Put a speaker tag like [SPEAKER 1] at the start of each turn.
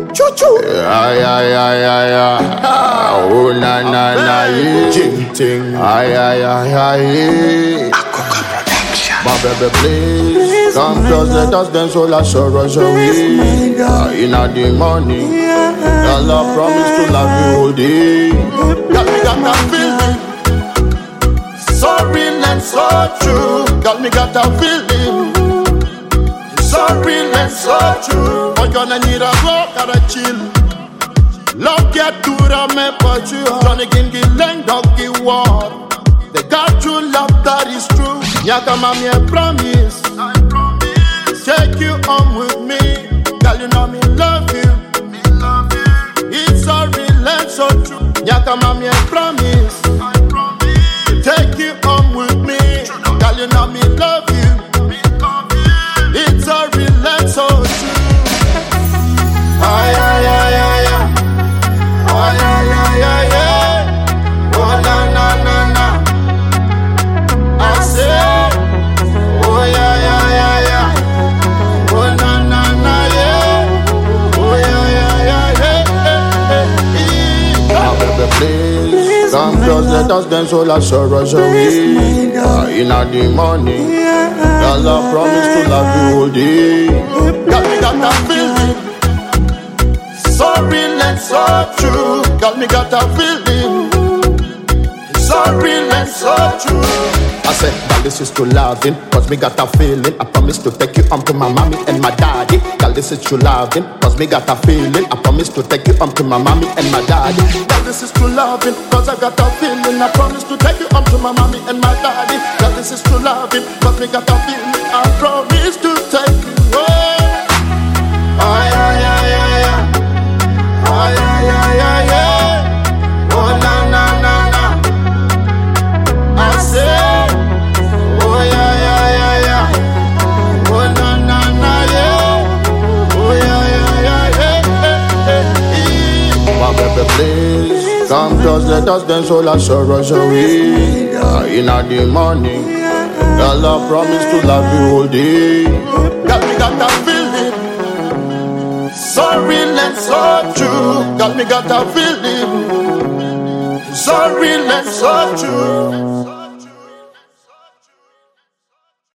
[SPEAKER 1] Choo choo. Ay ay ay ay ay. Oh na na na yeah. Jing ting. Ay ay ay ay.
[SPEAKER 2] Akoka Production.
[SPEAKER 1] My baby please come close, let us dance all our sorrows away. Inna the morning, your love promise to love you all day. Got that feeling, so real and so true. Got that feeling, so real and so true. But gonna need a walk or a chill. Love get dura me but you Johnny Gingy Lang Doggy War. They got true love that is true. Yaga mami I promise, take you home with me. Girl you know me love you, it's so real and so true. Yaga mami I promise, take you home with me. Girl you know me love you, it's so real and so true. Ay ay ay ay ay. Ay ay ay ay ay. Oh na na na na. I say, oh yeah yeah yeah yeah. Oh na na na yeah. Oh yeah yeah yeah yeah. Oh baby please, come close, let us dance all our sorrows away. Inna the morning, your love promise to love you all day. Got that feeling, so real and so true. Got that feeling, so real and so true. I said, girl, this is true loving, cause me got a feeling. I promise to take you home to my mommy and my daddy. Girl, this is true loving, cause me got a feeling. I promise to take you home to my mommy and my daddy. Girl, this is true loving, cause I got a feeling. I promise to take you home to my mommy and my daddy. Girl, this is true loving, cause me got a feeling. I promise to take you home. Ay, ay, ay, ay, ay. Ay, ay, ay, ay, ay. Oh, na, na, na, na. I say, oh, yeah, yeah, yeah, yeah. Oh, na, na, na, yeah. Oh, yeah, yeah, yeah, yeah. My baby, please, come close, let us dance all our sorrows away. Inna the morning, your love promise to love you all day. Got that feeling, so real and so true. Got that feeling, so real and so true.